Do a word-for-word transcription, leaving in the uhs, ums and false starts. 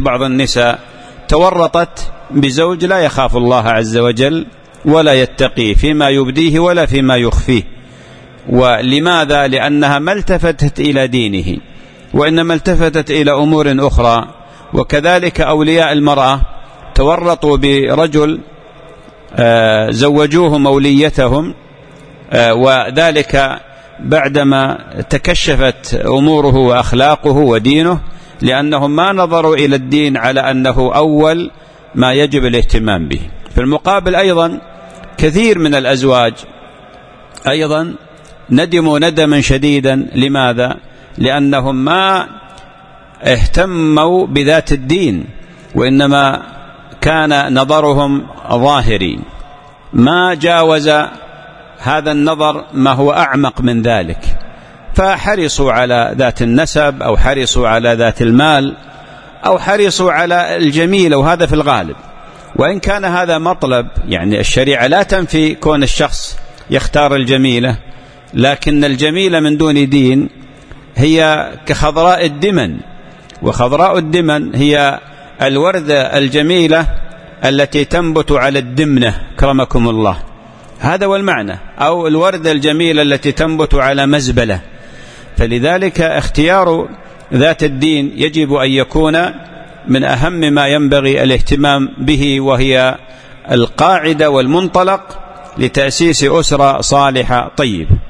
بعض النساء تورطت بزوج لا يخاف الله عز وجل ولا يتقي فيما يبديه ولا فيما يخفيه. ولماذا؟ لأنها ما التفتت إلى دينه وإنما التفتت إلى أمور أخرى. وكذلك أولياء المرأة تورطوا برجل زوجوه موليتهم، وذلك بعدما تكشفت أموره وأخلاقه ودينه، لأنهم ما نظروا إلى الدين على أنه أول ما يجب الاهتمام به. في المقابل أيضا كثير من الأزواج أيضا ندموا ندما شديدا. لماذا؟ لأنهم ما اهتموا بذات الدين، وإنما كان نظرهم ظاهري، ما جاوز هذا النظر ما هو أعمق من ذلك، فحرصوا على ذات النسب أو حرصوا على ذات المال أو حرصوا على الجميلة، وهذا في الغالب. وإن كان هذا مطلب، يعني الشريعة لا تنفي كون الشخص يختار الجميلة، لكن الجميلة من دون دين هي كخضراء الدمن، وخضراء الدمن هي الوردة الجميلة التي تنبت على الدمنة كرمكم الله، هذا هو المعنى، أو الوردة الجميلة التي تنبت على مزبلة. فلذلك اختيار ذات الدين يجب أن يكون من أهم ما ينبغي الاهتمام به، وهي القاعدة والمنطلق لتأسيس أسرة صالحة طيبة.